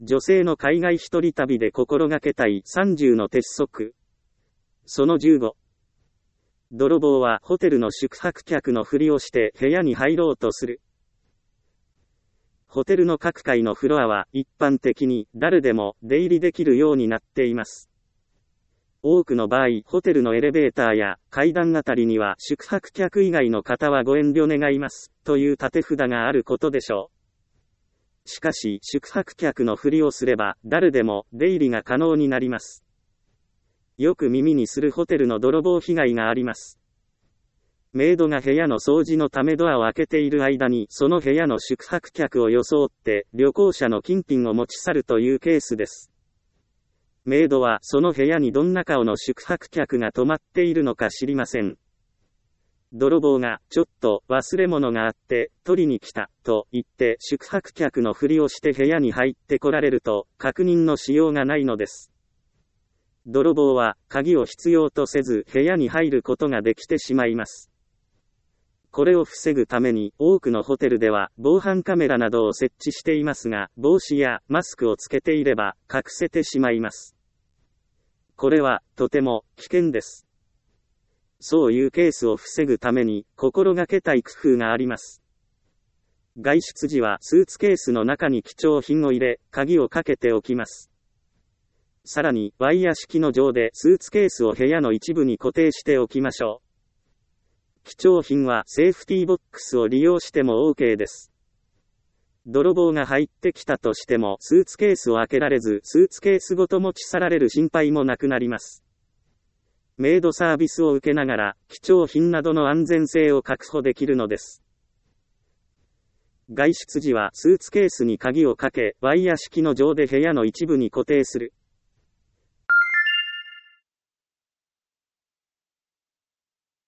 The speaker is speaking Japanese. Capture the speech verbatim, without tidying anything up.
女性の海外一人旅で心がけたいさんじゅうの鉄則。そのじゅうご。泥棒はホテルの宿泊客のふりをして部屋に入ろうとする。ホテルの各階のフロアは一般的に誰でも出入りできるようになっています。多くの場合、ホテルのエレベーターや階段あたりには宿泊客以外の方はご遠慮願いますという立て札があることでしょう。しかし、宿泊客のふりをすれば誰でも出入りが可能になります。よく耳にするホテルの泥棒被害があります。メイドが部屋の掃除のためドアを開けている間にその部屋の宿泊客を装って旅行者の金品を持ち去るというケースです。メイドはその部屋にどんな顔の宿泊客が泊まっているのか知りません。泥棒がちょっと忘れ物があって取りに来たと言って宿泊客のふりをして部屋に入ってこられると確認のしようがないのです。泥棒は鍵を必要とせず部屋に入ることができてしまいます。これを防ぐために多くのホテルでは防犯カメラなどを設置していますが、帽子やマスクをつけていれば隠せてしまいます。これはとても危険です。そういうケースを防ぐために心がけたい工夫があります。外出時はスーツケースの中に貴重品を入れ、鍵をかけておきます。さらにワイヤー式の錠でスーツケースを部屋の一部に固定しておきましょう。貴重品はセーフティーボックスを利用しても OK です。泥棒が入ってきたとしてもスーツケースを開けられずスーツケースごと持ち去られる心配もなくなります。メイドサービスを受けながら貴重品などの安全性を確保できるのです。外出時はスーツケースに鍵をかけワイヤー式の錠で部屋の一部に固定する。